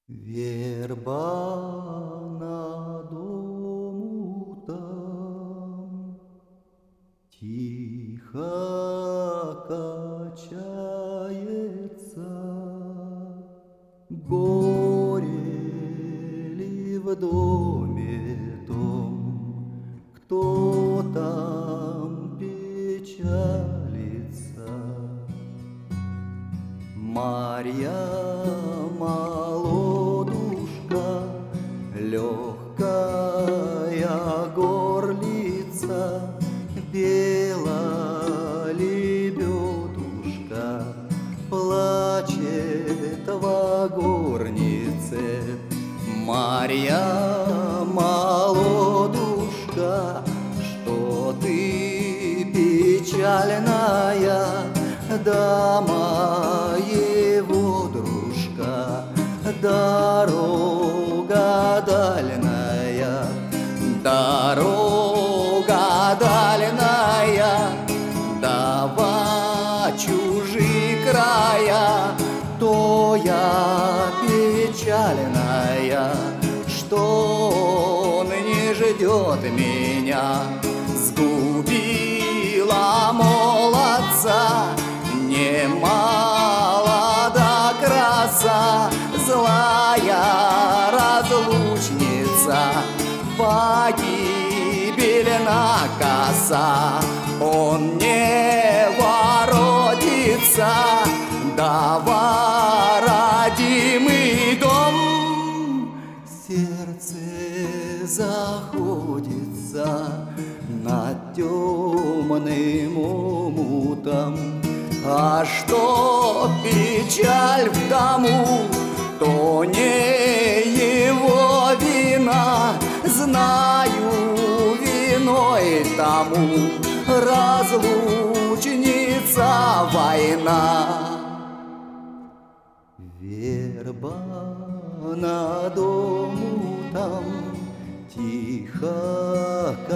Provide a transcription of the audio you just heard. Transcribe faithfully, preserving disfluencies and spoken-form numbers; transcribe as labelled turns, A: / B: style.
A: Верба над омутом тихо качается. Горе ли в доме том, кто там печалится? Марья молодушка, легкая горлица, белая лебедушка, плачет во горнице. Марья молодушка, что ты печальная, да моего дружка дорога дальная, дорога дальная, дава чужие края, то я печальная, что он не ждет меня. Сгубила молодца, немало да краса, злая разлучница, погибельна коса. Он не воротится, дава родимый дом. Сердце заходится над темным омутом. А что печаль в дому, то не его вина. Знаю, виной тому разлучница война. Верба над омутом тихо